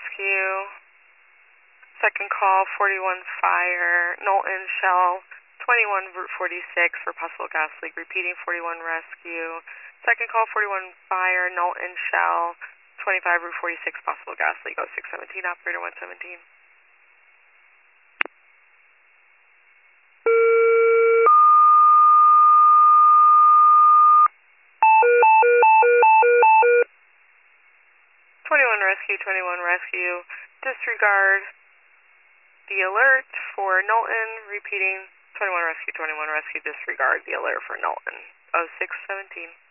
Rescue. Second call, 41 Fire, Knowlton, Shell, 21 Route 46 for possible gas leak. Repeating, 41 Rescue. Second call, 41 Fire, Knowlton, Shell, 25 Route 46, possible gas leak. 0617, operator 117. Twenty-one rescue, disregard the alert for Knowlton, repeating, 21 rescue, disregard the alert for Knowlton, 0617.